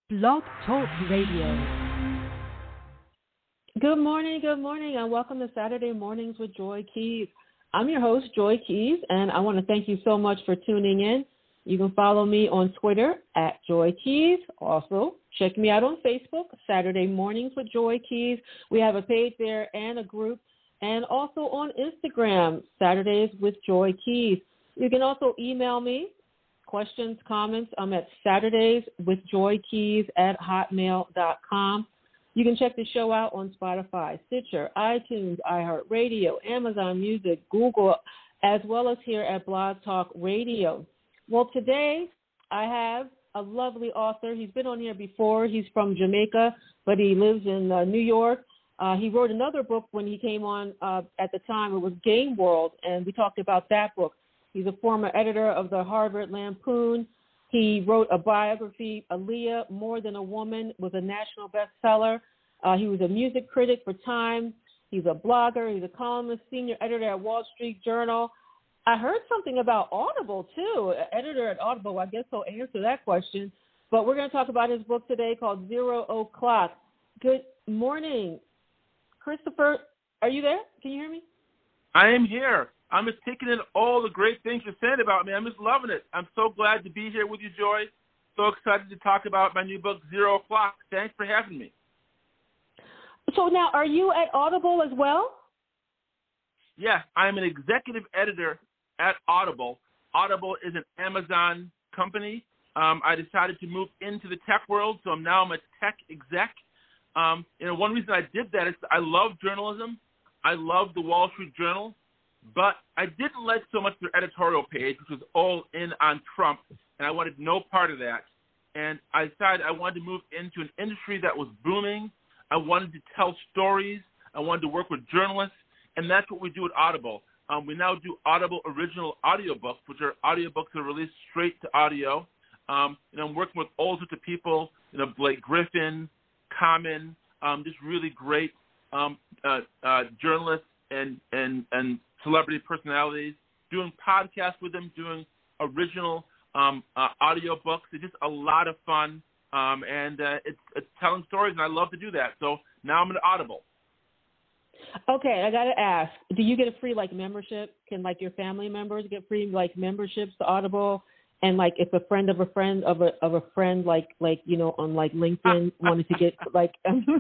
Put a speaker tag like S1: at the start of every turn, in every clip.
S1: Blog Talk Radio. Good morning, and welcome to Saturday Mornings with Joy Keys. I'm your host, Joy Keys, and I want to thank you so much for tuning in. You can follow me on Twitter at Joy Keys. Also, check me out on Facebook, Saturday Mornings with Joy Keys. We have a page there and a group, and also on Instagram, Saturdays with Joy Keys. You can also email me. Questions, comments, I'm at SatursdaysWithJoyKeys@hotmail.com. You can check the show out on Spotify, Stitcher, iTunes, iHeartRadio, Amazon Music, Google, as well as here at Blog Talk Radio. Well, today I have a lovely author. He's been on here before. He's from Jamaica, but he lives in New York. He wrote another book when he came on at the time. It was Game World, and we talked about that book. He's a former editor of the Harvard Lampoon. He wrote a biography, Aaliyah, More Than a Woman, was a national bestseller. He was a music critic for Time. He's a blogger. He's a columnist, senior editor at Wall Street Journal. I heard something about Audible, too. Editor at Audible, I guess he'll answer that question. But we're going to talk about his book today called 0 O'Clock. Good morning. Christopher, are you there? Can you hear me?
S2: I am here. I'm just taking in all the great things you're saying about me. I'm just loving it. I'm so glad to be here with you, Joy. So excited to talk about my new book, 0 O'Clock. Thanks for having me.
S1: So now, are you at Audible as well?
S2: Yes, I'm an executive editor at Audible. Audible is an Amazon company. I decided to move into the tech world, so I'm a tech exec. One reason I did that is I love journalism. I love the Wall Street Journal. But I didn't like so much their editorial page, which was all in on Trump, and I wanted no part of that. And I decided I wanted to move into an industry that was booming. I wanted to tell stories. I wanted to work with journalists, and that's what we do at Audible. We now do Audible original audiobooks, which are audiobooks that are released straight to audio. I'm working with all sorts of people, Blake Griffin, Common, just really great journalists and celebrity personalities, doing podcasts with them, doing original audio books. It's just a lot of fun, and it's telling stories, and I love to do that. So now I'm at Audible.
S1: Okay, I got to ask, do you get a free, membership? Can, your family members get free, memberships to Audible? And, if a friend of a friend of a friend, on, LinkedIn wanted to get, a member?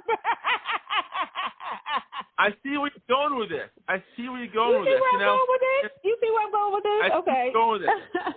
S2: I see where you're going with this. You see where I'm going with this?
S1: You see where I'm going with this? Okay.
S2: I see where I'm going with this.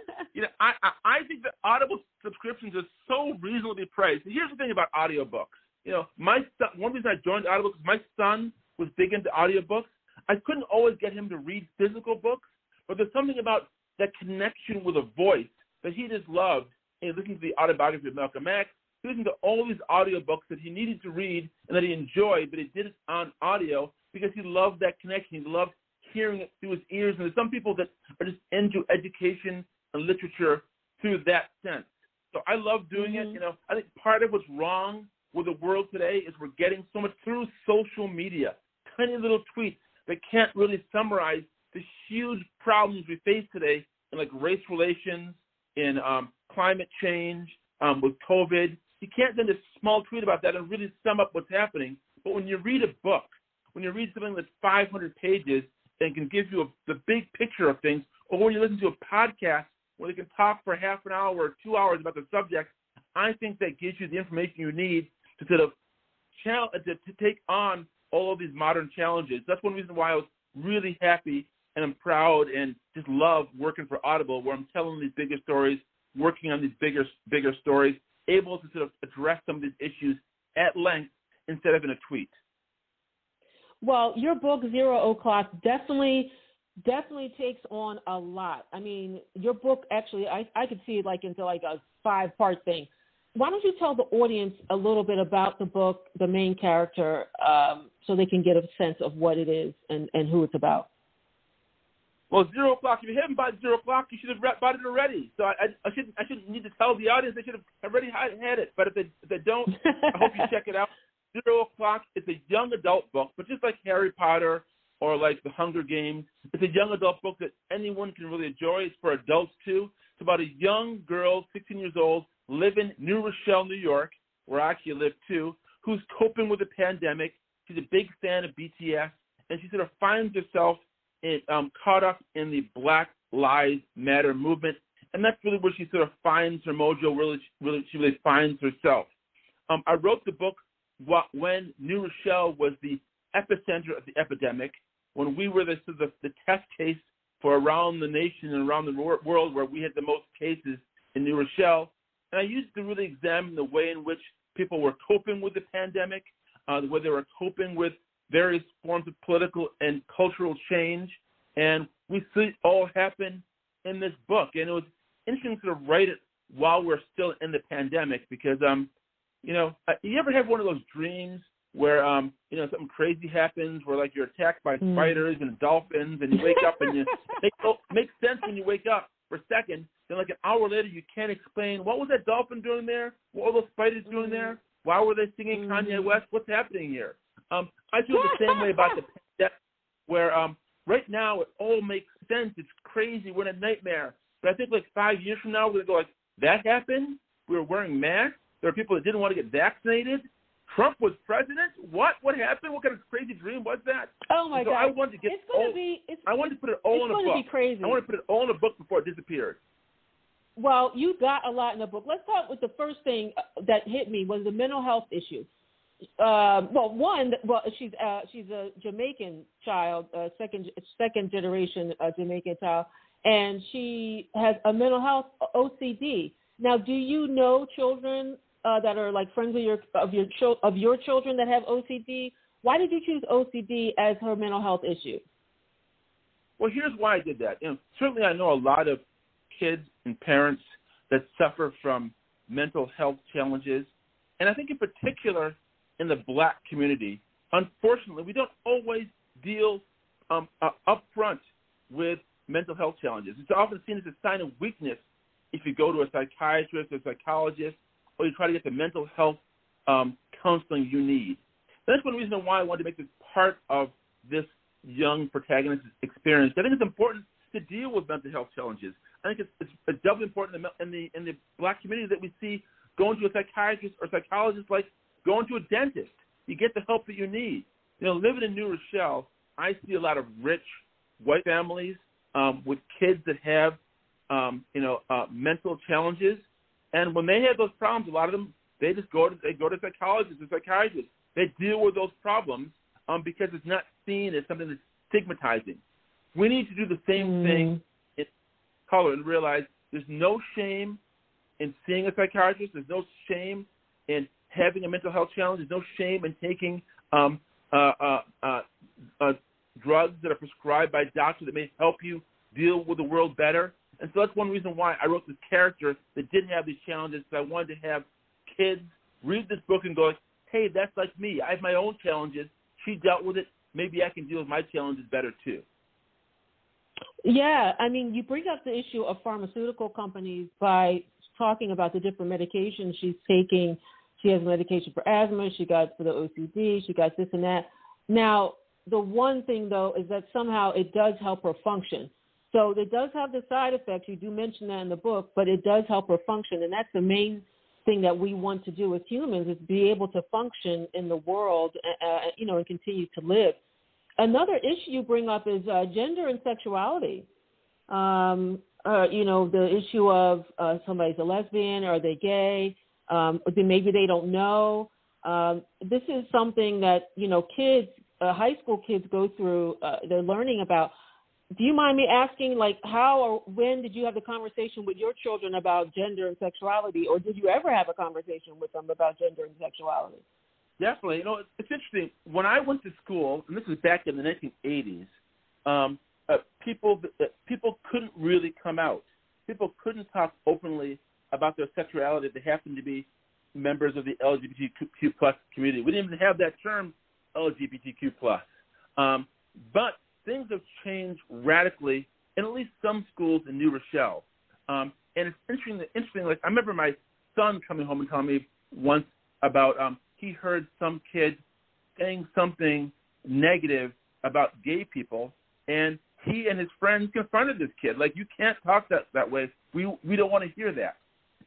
S2: I think that Audible subscriptions are so reasonably priced. Here's the thing about audiobooks. My son, one reason I joined Audible is my son was big into audiobooks. I couldn't always get him to read physical books, but there's something about that connection with a voice that he just loved. Listening to the autobiography of Malcolm X, listening to all these audiobooks that he needed to read and that he enjoyed, but he did it on audio because he loved that connection. He loved hearing it through his ears. And there's some people that are just into education and literature through that sense. So I love doing it. I think part of what's wrong with the world today is we're getting so much through social media, tiny little tweets that can't really summarize the huge problems we face today in race relations, in climate change, with COVID. You can't send a small tweet about that and really sum up what's happening. But when you read a book, when you read something that's 500 pages and can give you the big picture of things, or when you listen to a podcast where they can talk for half an hour or 2 hours about the subject, I think that gives you the information you need to sort of to take on all of these modern challenges. That's one reason why I was really happy and I'm proud and just love working for Audible, where I'm telling these bigger stories, working on these bigger stories, able to sort of address some of these issues at length instead of in a tweet.
S1: Well, your book, 0 O'Clock, definitely takes on a lot. I mean, your book actually, I could see it into a 5-part thing. Why don't you tell the audience a little bit about the book, the main character, so they can get a sense of what it is and who it's about?
S2: Well, 0 O'Clock, if you haven't bought 0 O'Clock, you should have bought it already. So I shouldn't need to tell the audience. They should have already had it. But if they don't, I hope you check it out. 0 O'Clock is a young adult book, but just like Harry Potter or The Hunger Games, it's a young adult book that anyone can really enjoy. It's for adults, too. It's about a young girl, 16 years old, live in New Rochelle, New York, where I actually live too, who's coping with the pandemic. She's a big fan of BTS, and she sort of finds herself caught up in the Black Lives Matter movement, and that's really where she sort of finds her mojo. She really finds herself. I wrote the book when New Rochelle was the epicenter of the epidemic, when we were the test case for around the nation and around the world, where we had the most cases in New Rochelle. And I used to really examine the way in which people were coping with the pandemic, the way they were coping with various forms of political and cultural change. And we see it all happen in this book. And it was interesting to sort of write it while we're still in the pandemic because, you ever have one of those dreams where, something crazy happens where, like, you're attacked by spiders and dolphins and you wake up and it makes sense when you wake up for a second. Then, like, an hour later, you can't explain, what was that dolphin doing there? What were those spiders doing there? Why were they singing Kanye West? What's happening here? I feel the same way about the pandemic, where right now it all makes sense. It's crazy. We're in a nightmare. But I think, like, 5 years from now, we're going to go, like, that happened? We were wearing masks? There are people that didn't want to get vaccinated? Trump was president? What happened? What kind of crazy dream was that?
S1: Oh, my God.
S2: I wanted to I wanted to put it all in a book.
S1: It's going to be crazy.
S2: I wanted to put it all in a book before it disappeared.
S1: Well, you got a lot in the book. Let's start with the first thing that hit me was the mental health issue. She's a Jamaican child, second generation Jamaican child, and she has a mental health OCD. Now, do you know children that are like friends of your children that have OCD? Why did you choose OCD as her mental health issue?
S2: Well, here's why I did that. Certainly, I know a lot of kids and parents that suffer from mental health challenges, and I think in particular in the Black community, unfortunately, we don't always deal up front with mental health challenges. It's often seen as a sign of weakness if you go to a psychiatrist or psychologist or you try to get the mental health counseling you need. That's one reason why I wanted to make this part of this young protagonist's experience. I think it's important to deal with mental health challenges. I think it's doubly important in the Black community that we see going to a psychiatrist or psychologist like going to a dentist. You get the help that you need. Living in New Rochelle, I see a lot of rich white families with kids that have, mental challenges. And when they have those problems, a lot of them, they go to psychologists or psychiatrists. They deal with those problems because it's not seen as something that's stigmatizing. We need to do the same thing in color and realize there's no shame in seeing a psychiatrist. There's no shame in having a mental health challenge. There's no shame in taking drugs that are prescribed by doctors that may help you deal with the world better. And so that's one reason why I wrote this character that didn't have these challenges, because I wanted to have kids read this book and go, hey, that's like me. I have my own challenges. She dealt with it. Maybe I can deal with my challenges better too.
S1: Yeah, I mean, you bring up the issue of pharmaceutical companies by talking about the different medications she's taking. She has medication for asthma. She got for the OCD. She got this and that. Now, the one thing, though, is that somehow it does help her function. So it does have the side effects. You do mention that in the book, but it does help her function. And that's the main thing that we want to do as humans, is be able to function in the world, and continue to live. Another issue you bring up is gender and sexuality. The issue of somebody's a lesbian, or are they gay? Maybe they don't know. This is something that, kids, high school kids go through, they're learning about. Do you mind me asking, like, how or when did you have the conversation with your children about gender and sexuality, or did you ever have a conversation with them about gender and sexuality?
S2: Definitely. It's interesting. When I went to school, and this was back in the 1980s, people couldn't really come out. People couldn't talk openly about their sexuality if they happened to be members of the LGBTQ plus community. We didn't even have that term, LGBTQ plus. But things have changed radically in at least some schools in New Rochelle. And it's interesting. Like, I remember my son coming home and telling me once about he heard some kid saying something negative about gay people, and he and his friends confronted this kid. Like, you can't talk that way. We don't want to hear that.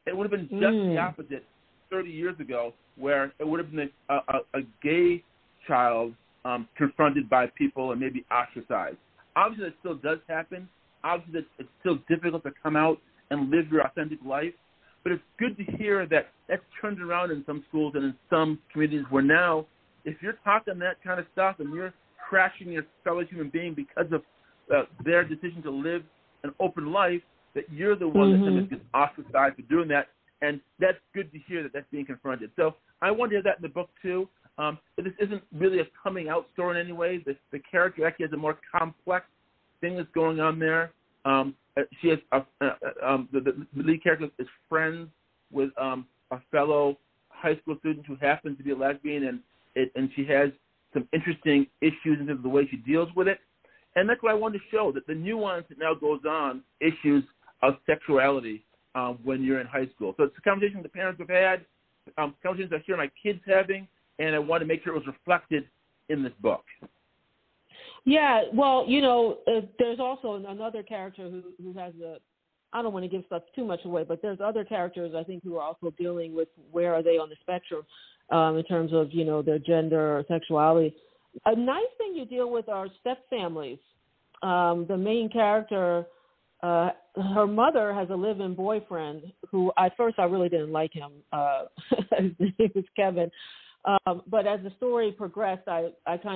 S2: It would have been just the opposite 30 years ago, where it would have been a gay child confronted by people and maybe ostracized. Obviously, that still does happen. Obviously, it's still difficult to come out and live your authentic life. But it's good to hear that that's turned around in some schools and in some communities where now, if you're talking that kind of stuff and you're trashing your fellow human being because of their decision to live an open life, that you're the one that sometimes gets ostracized for doing that. And that's good to hear that that's being confronted. So I wanted to hear that in the book, too. This isn't really a coming out story in any way. The character actually has a more complex thing that's going on there. She has the lead character is friends with a fellow high school student who happens to be a lesbian, and she has some interesting issues in terms of the way she deals with it. And that's what I wanted to show, that the nuance that now goes on issues of sexuality when you're in high school. So it's a conversation the parents have had, conversations I hear my kids having, and I wanted to make sure it was reflected in this book.
S1: Yeah, well, there's also another character who has I don't want to give stuff too much away, but there's other characters, I think, who are also dealing with where are they on the spectrum in terms of, their gender or sexuality. A nice thing you deal with are step families. The main character, her mother has a live-in boyfriend who I really didn't like him. His name is Kevin. But as the story progressed, I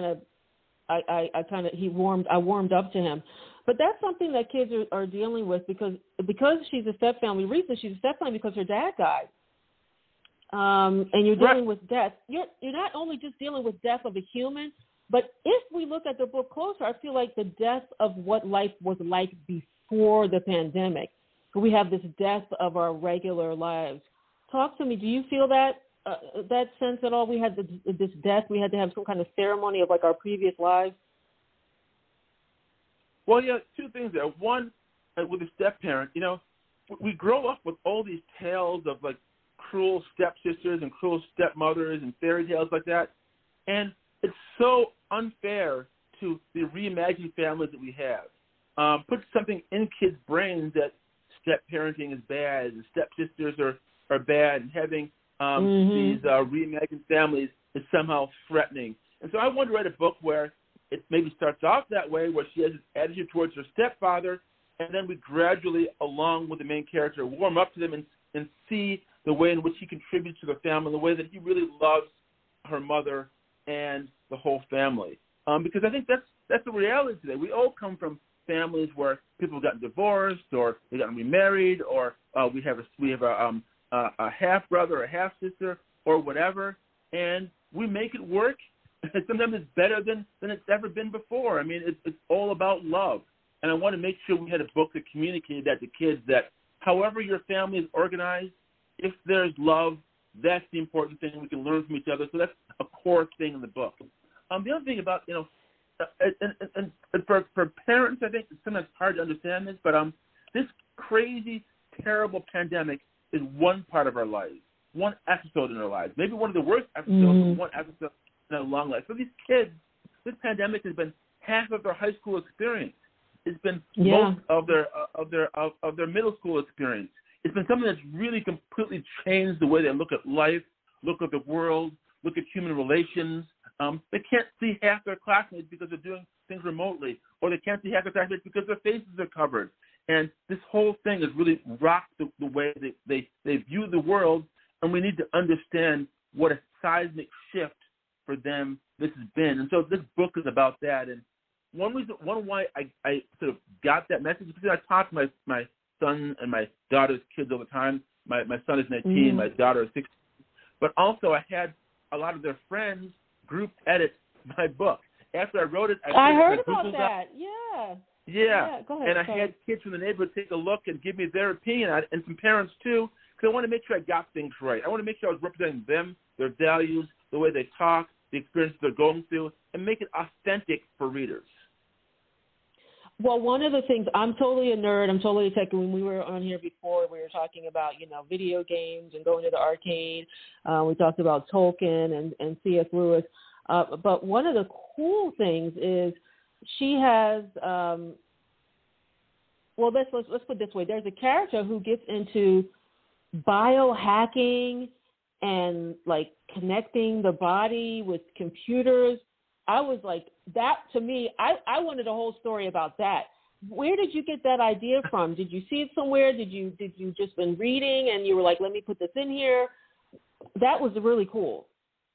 S1: warmed up to him. But that's something that kids are dealing with because she's a step family. Reason she's a step family because her dad died. And you're dealing with death. You're not only just dealing with death of a human, but if we look at the book closer, I feel like the death of what life was like before the pandemic. We have this death of our regular lives. Talk to me. Do you feel that sense at all? We had this death. We had to have some kind of ceremony of like our previous lives.
S2: Well, yeah, two things there. One, with a step parent, we grow up with all these tales of like cruel stepsisters and cruel stepmothers and fairy tales like that, and it's so unfair to the reimagined families that we have. Put something in kids' brains that step parenting is bad and stepsisters are bad, and having these reimagined families is somehow threatening. And so I wanted to write a book where it maybe starts off that way, where she has this attitude towards her stepfather, and then we gradually, along with the main character, warm up to them and see the way in which he contributes to the family, the way that he really loves her mother and the whole family. Because I think that's the reality today. We all come from families where people have gotten divorced, or they gotten remarried, or we have a half brother or half sister or whatever, and we make it work. Sometimes it's better than it's ever been before. I mean, it's all about love. And I want to make sure we had a book that communicated that to kids, that however your family is organized, if there's love, that's the important thing. We can learn from each other. So that's a core thing in the book. The other thing about, and for parents, I think it's sometimes hard to understand this, but this crazy, terrible pandemic is one part of our lives, one episode in our lives, maybe one of the worst episodes, but one episode in our long life. For these kids, this pandemic has been half of their high school experience. It's been most of their middle school experience. It's been something that's really completely changed the way they look at life, look at the world, look at human relations. They can't see half their classmates because they're doing things remotely, or they can't see half their classmates because their faces are covered. And this whole thing has really rocked the way they view the world, and we need to understand what a seismic shift for them this has been. And so this book is about that. And one why I sort of got that message is because I talk to my son and my daughter's kids all the time. My son is 19, my daughter is 16. But also I had a lot of their friends group edit my book. After I wrote it,
S1: I heard about that. Yeah, go ahead.
S2: And I had kids from the neighborhood take a look and give me their opinion, and some parents too, because I want to make sure I got things right. I want to make sure I was representing them, their values, the way they talk, the experiences they're going through, and make it authentic for readers.
S1: Well, one of the things, I'm totally a nerd. I'm totally a tech. When we were on here before, we were talking about, video games and going to the arcade. We talked about Tolkien and C.S. Lewis. But one of the cool things is she has, let's put it this way. There's a character who gets into biohacking and like connecting the body with computers. I was like, that to me, I wanted a whole story about that. Where did you get that idea from? Did you see it somewhere? Did you just been reading and you were like, let me put this in here? That was really cool.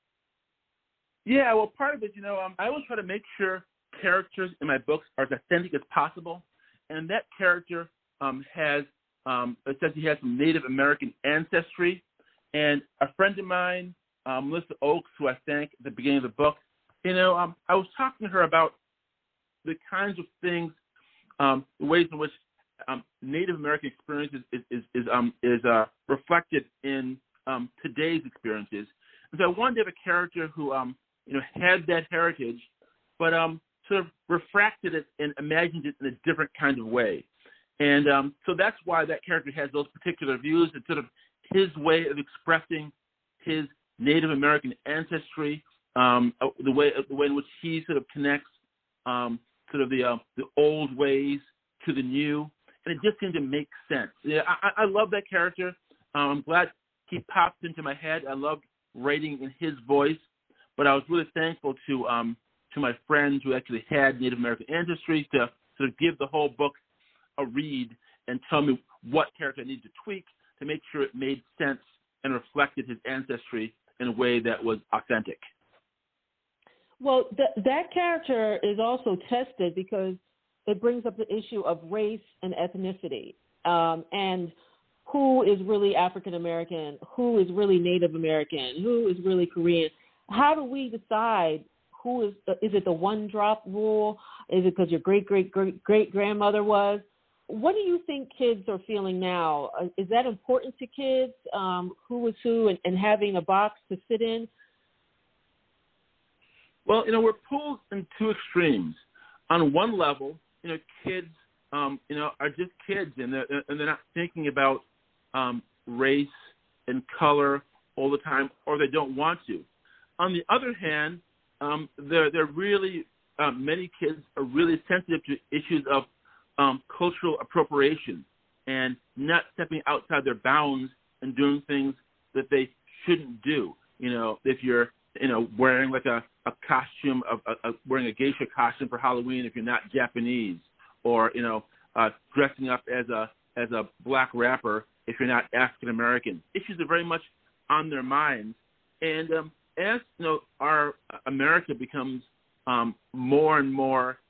S2: Yeah, well, part of it, I always try to make sure characters in my books are as authentic as possible. And that character it says he has some Native American ancestry. And a friend of mine, Melissa Oakes, who I thank at the beginning of the book, I was talking to her about the kinds of things, the ways in which Native American experiences is reflected in today's experiences. And so I wanted to have a character who had that heritage, but sort of refracted it and imagined it in a different kind of way. And so that's why that character has those particular views. It's sort of his way of expressing his Native American ancestry, the way in which he sort of connects sort of the old ways to the new, and it just seemed to make sense. Yeah, I love that character. I'm glad he popped into my head. I loved writing in his voice, but I was really thankful to my friends who actually had Native American ancestry to sort of give the whole book a read and tell me what character I needed to tweak to make sure it made sense and reflected his ancestry in a way that was authentic.
S1: Well, that character is also tested because it brings up the issue of race and ethnicity, and who is really African American, who is really Native American, who is really Korean. How do we decide who is it the one drop rule? Is it because your great grandmother was? What do you think kids are feeling now? Is that important to kids? Who is who, and having a box to sit in?
S2: Well, we're pulled in two extremes. On one level, kids, are just kids, and they're not thinking about race and color all the time, or they don't want to. On the other hand, they're really many kids are really sensitive to issues of cultural appropriation and not stepping outside their bounds and doing things that they shouldn't do. If you're wearing like a costume wearing a geisha costume for Halloween if you're not Japanese, or dressing up as a black rapper if you're not African American. Issues are very much on their minds, and as our America becomes more and more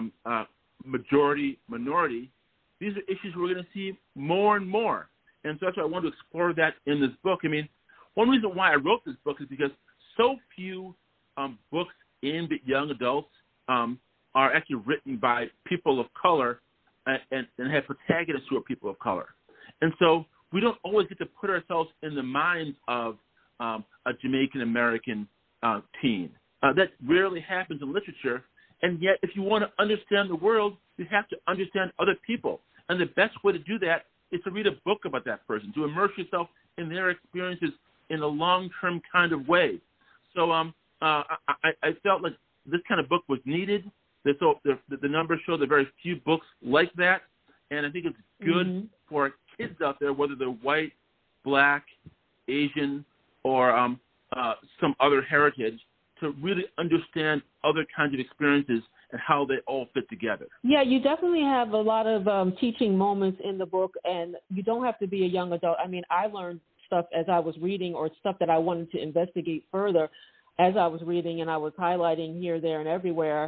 S2: majority minority, these are issues we're going to see more and more, and so that's why I wanted to explore that in this book. I mean, one reason why I wrote this book is because so few books aimed at young adults are actually written by people of color and have protagonists who are people of color. And so we don't always get to put ourselves in the minds of a Jamaican American teen. That rarely happens in literature. And yet, if you want to understand the world, you have to understand other people. And the best way to do that is to read a book about that person, to immerse yourself in their experiences in a long-term kind of way. So I felt like this kind of book was needed. So the numbers show there are very few books like that, and I think it's good for kids out there, whether they're white, black, Asian, or some other heritage, to really understand other kinds of experiences and how they all fit together.
S1: Yeah, you definitely have a lot of teaching moments in the book, and you don't have to be a young adult. I mean, I learned stuff as I was reading, or stuff that I wanted to investigate further as I was reading, and I was highlighting here, there, and everywhere,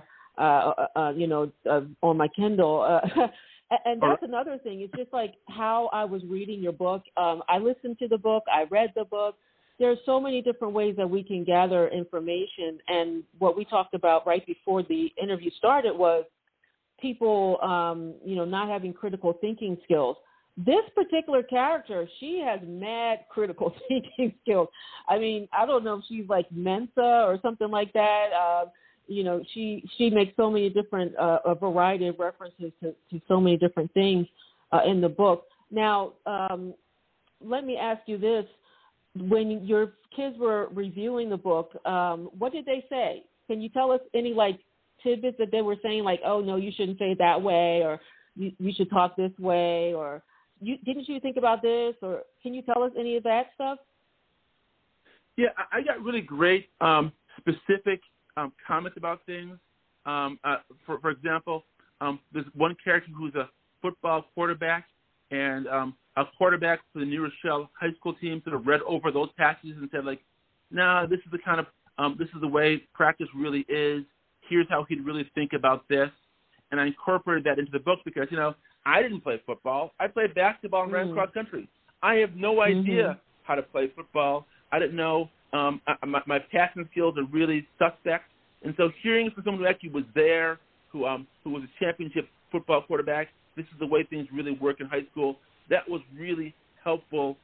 S1: on my Kindle. And that's another thing. It's just like how I was reading your book. I listened to the book. I read the book. There's so many different ways that we can gather information. And what we talked about right before the interview started was people, not having critical thinking skills. This particular character, she has mad critical thinking skills. I mean, I don't know if she's like Mensa or something like that. She makes so many different, a variety of references to so many different things in the book. Now, let me ask you this. When your kids were reviewing the book, what did they say? Can you tell us any, like, tidbits that they were saying, like, oh, no, you shouldn't say it that way, or you should talk this way, or didn't you think about this, or can you tell us any of that stuff?
S2: Yeah, I got really great specific comments about things. For example, there's one character who's a football quarterback, and a quarterback for the New Rochelle high school team sort of read over those passages and said, like, "Nah, this is the kind of this is the way practice really is. Here's how he'd really think about this." And I incorporated that into the book because, I didn't play football. I played basketball and ran cross country. I have no idea how to play football. I didn't know. My passing skills are really suspect. And so hearing from someone who actually was there, who was a championship football quarterback, this is the way things really work in high school, that was really helpful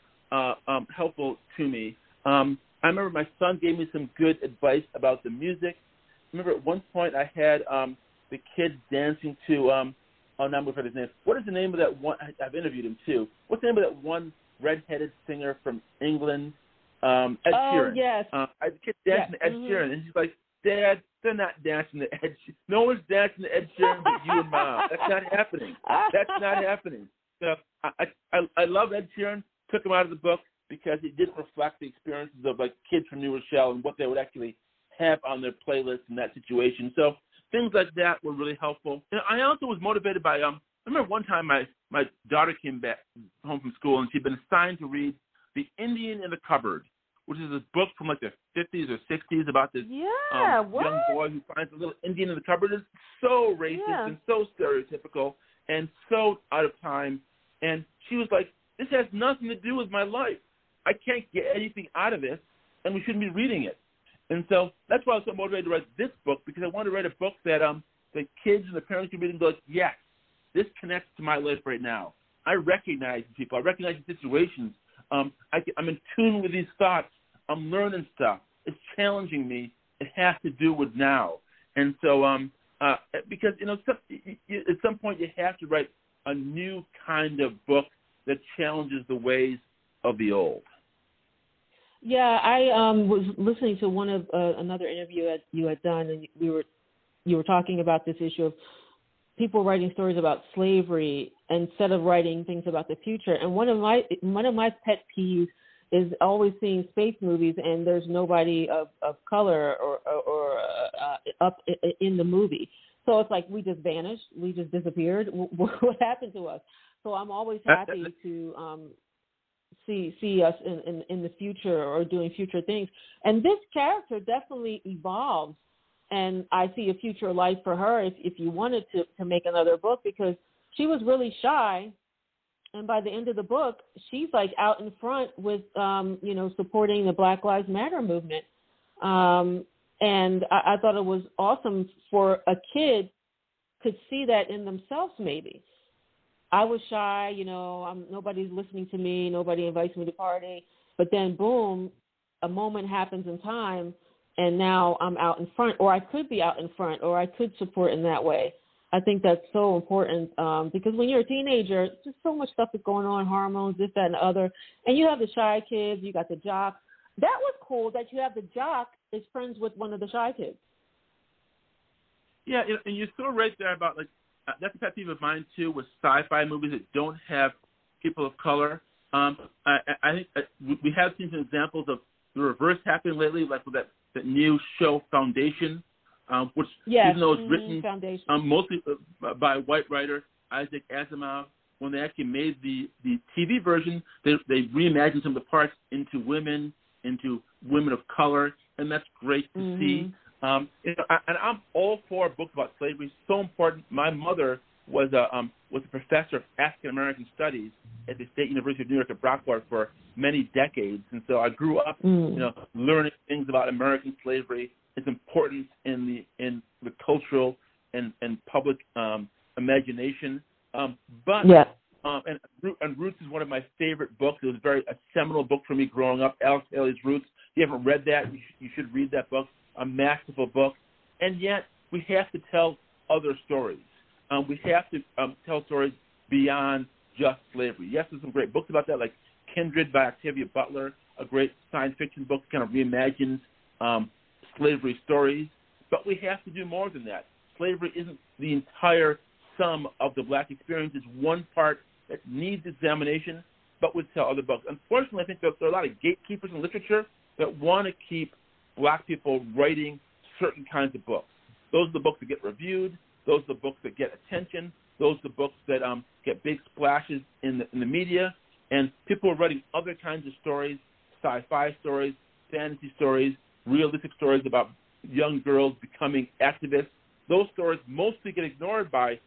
S2: to me. I remember my son gave me some good advice about the music. I remember at one point I had the kids dancing to, I'm not looking for his name. What is the name of that one? I've interviewed him too. What's the name of that one redheaded singer from England? Ed Sheeran.
S1: Oh, yes.
S2: I had the kids dancing to Ed Sheeran, and she's like, "Dad, they're not dancing to Ed Sheeran. No one's dancing to Ed Sheeran but you and Mom. That's not happening. That's not happening." So I love Ed Sheeran. Took him out of the book because it didn't reflect the experiences of like kids from New Rochelle and what they would actually have on their playlist in that situation. So things like that were really helpful. And I also was motivated by I remember one time my daughter came back home from school and she'd been assigned to read The Indian in the Cupboard, which is a book from like the 50s or 60s about this young boy who finds a little Indian in the cupboard. It's so racist and so stereotypical and so out of time. And she was like, "This has nothing to do with my life. I can't get anything out of this, and we shouldn't be reading it." And so that's why I was so motivated to write this book, because I wanted to write a book that the kids and the parents could read and go, "Yes, this connects to my life right now. I recognize people. I recognize the situations. I'm in tune with these thoughts. I'm learning stuff. It's challenging me. It has to do with now." And so because, at some point you have to write a new kind of book that challenges the ways of the old.
S1: Yeah, I was listening to one of another interview that you had done, and you were talking about this issue of people writing stories about slavery instead of writing things about the future. And one of my pet peeves is always seeing space movies and there's nobody of color or up in the movie. So it's like we just vanished, we just disappeared. What happened to us? So I'm always happy to see us in the future or doing future things. And this character definitely evolves, and I see a future life for her if you wanted to make another book, because she was really shy. And by the end of the book, she's like out in front with, supporting the Black Lives Matter movement. And I thought it was awesome for a kid could see that in themselves maybe. I was shy, nobody's listening to me, nobody invites me to party. But then, boom, a moment happens in time, and now I'm out in front, or I could be out in front, or I could support in that way. I think that's so important because when you're a teenager, just so much stuff is going on, hormones, this, that, and the other. And you have the shy kids, you got the jock. That was cool that you have the jock is friends with one of the shy kids.
S2: Yeah, and you're so right there about, that's a pet peeve of mine, too, with sci-fi movies that don't have people of color. I think we have seen some examples of the reverse happening lately, like with that new show Foundation, which, even though it's written mostly by a white writer, Isaac Asimov, when they actually made the TV version, they reimagined some of the parts into women of color, and that's great to see. And I'm all for books about slavery. It's so important. My mother was a professor of African American studies at the State University of New York at Brockport for many decades, and so I grew up, learning things about American slavery, its importance in the cultural and public imagination. And Roots is one of my favorite books. It was a seminal book for me growing up. Alex Haley's Roots. If you haven't read that, you should read that book. A masterful book, and yet we have to tell other stories. We have to tell stories beyond just slavery. Yes, there's some great books about that, like Kindred by Octavia Butler, a great science fiction book that kind of reimagines slavery stories, but we have to do more than that. Slavery isn't the entire sum of the black experience. It's one part that needs examination but would sell other books. Unfortunately, I think there are a lot of gatekeepers in literature that want to keep black people writing certain kinds of books. Those are the books that get reviewed. Those are the books that get attention. Those are the books that get big splashes in the media. And people are writing other kinds of stories, sci-fi stories, fantasy stories, realistic stories about young girls becoming activists. Those stories mostly get ignored by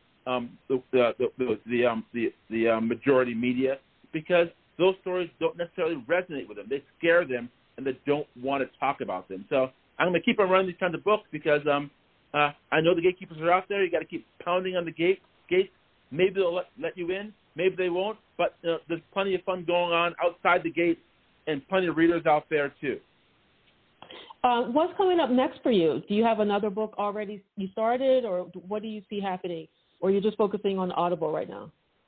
S2: the majority media because those stories don't necessarily resonate with them. They scare them, and they don't want to talk about them. So I'm going to keep on running these kinds of books because I know the gatekeepers are out there. You got to keep pounding on the gates. Maybe they'll let you in. Maybe they won't. But there's plenty of fun going on outside the gate, and plenty of readers out there too.
S1: What's coming up next for you? Do you have another book already you started, or what do you see happening? Or you're just focusing on Audible right now?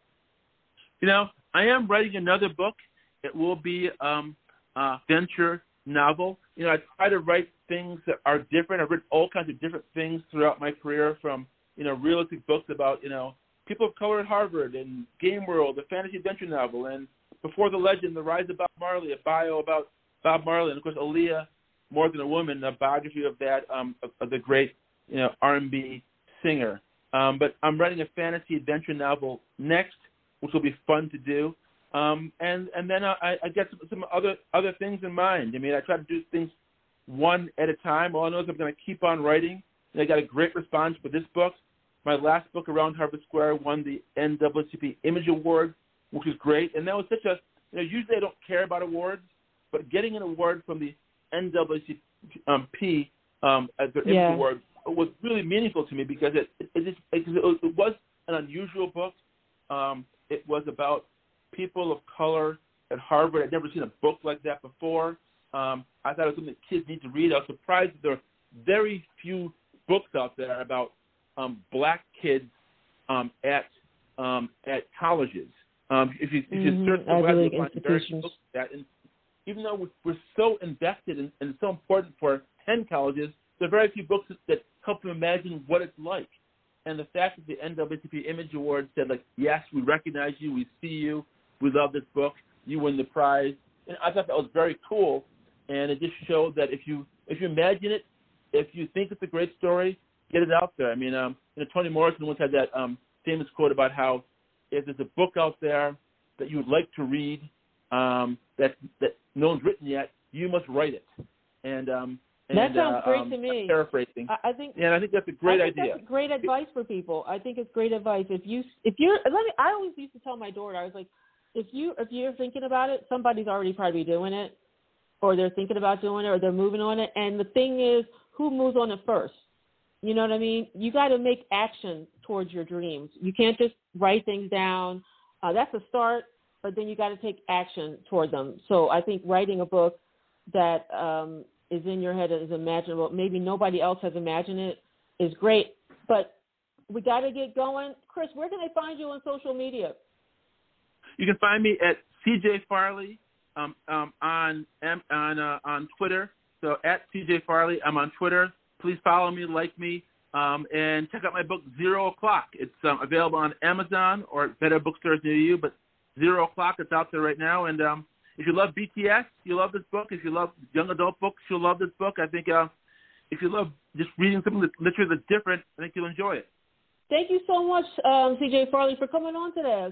S2: I am writing another book. It will be a venture novel. I try to write things that are different. I've written all kinds of different things throughout my career, from realistic books about people of color at Harvard, and Game World, a fantasy adventure novel, and Before the Legend, The Rise of Bob Marley, a bio about Bob Marley, and of course Aaliyah, More Than a Woman, a biography of that of the great R&B singer. But I'm writing a fantasy adventure novel next, which will be fun to do. And then I get some other things in mind. I try to do things one at a time. All I know is I'm going to keep on writing. And I got a great response for this book. My last book, Around Harvard Square, won the NAACP Image Award, which is great. And that was such a usually I don't care about awards, but getting an award from the NAACP as their Image Award was really meaningful to me because it was an unusual book. It was about people of color at Harvard. I'd never seen a book like that before. I thought it was something that kids need to read. I was surprised that there are very few books out there about black kids at colleges. If you search the web, you'll find very few books like that. And even though we're so invested and it's so important for 10 colleges, there are very few books that help them imagine what it's like. And the fact that the NAACP Image Award said, yes, we recognize you, we see you, we love this book, you win the prize. And I thought that was very cool. And it just showed that if you imagine it, if you think it's a great story, get it out there. Toni Morrison once had that famous quote about how if there's a book out there that you would like to read that no one's written yet, you must write it. And
S1: that sounds great to me.
S2: Paraphrasing.
S1: I think
S2: that's a great idea.
S1: That's great advice for people. I think it's great advice. I always used to tell my daughter, I was like, if you're thinking about it, somebody's already probably doing it, or they're thinking about doing it, or they're moving on it. And the thing is, who moves on it first? You know what I mean? You got to make action towards your dreams. You can't just write things down. That's a start, but then you got to take action toward them. So I think writing a book that is in your head, is imaginable, maybe nobody else has imagined it, is great. But we got to get going. Chris, where can they find you on social media?
S2: You can find me at CJ Farley on Twitter. So at CJ Farley, I'm on Twitter. Please follow me, like me, and check out my book, 0 O'Clock. It's available on Amazon or at better bookstores near you, but 0 O'Clock, it's out there right now. And if you love BTS, you'll love this book. If you love young adult books, you'll love this book. I think if you love just reading something that's literally different, I think you'll enjoy it.
S1: Thank you so much, CJ Farley, for coming on today.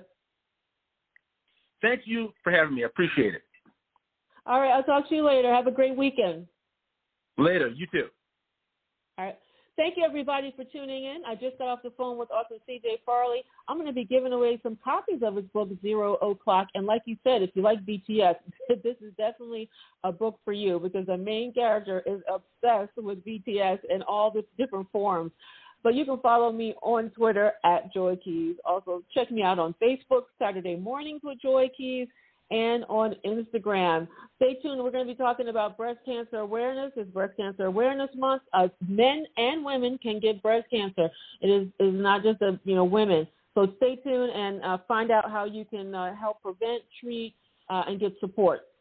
S2: Thank you for having me. I appreciate it.
S1: All right, I'll talk to you later. Have a great weekend.
S2: Later. You too.
S1: All right. Thank you, everybody, for tuning in. I just got off the phone with author C.J. Farley. I'm going to be giving away some copies of his book, 0 O'Clock. And like you said, if you like BTS, this is definitely a book for you because the main character is obsessed with BTS in all the different forms. But you can follow me on Twitter at Joy Keys. Also, check me out on Facebook, Saturday Mornings with Joy Keys, and on Instagram. Stay tuned. We're going to be talking about breast cancer awareness. It's Breast Cancer Awareness Month. Men and women can get breast cancer. It is not just women. So stay tuned and find out how you can help prevent, treat, and get support.